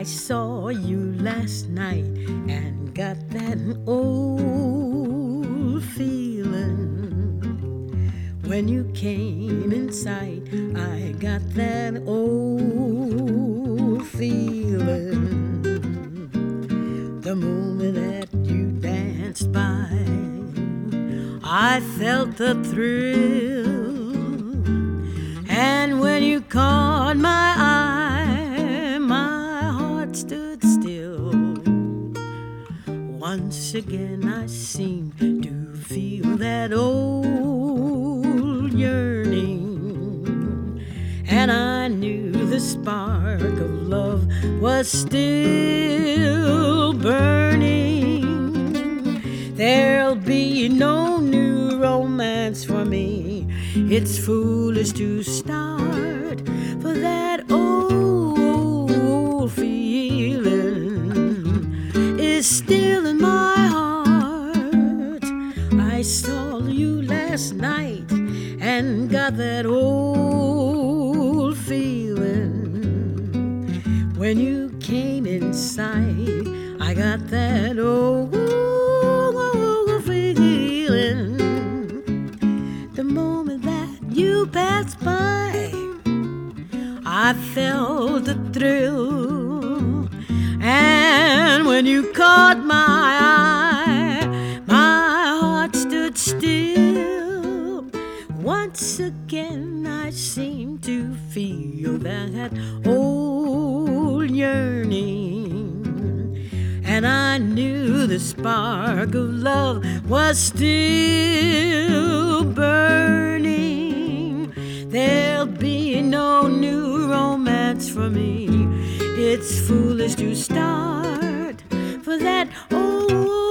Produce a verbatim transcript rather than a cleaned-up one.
saw you last night and got that old feeling. When you came in sight, I got that old feeling. The moment that you danced by, I felt the thrill. And when you caught my eye, my heart stood still. Once again I seemed to feel that old yearning, and I knew the spark of love was still burning. There'll be no new romance for me. It's foolish to start, for that old feeling is still in my heart. I saw you last night and got that old feeling. When you came inside, I got that old feeling. The moment that you passed by, I felt the thrill. And when you caught my eye, my heart stood still. Once again I seemed to feel that old yearning, and I knew the spark of love was still burning. There'll be no new romance for me. It's foolish to start, for that old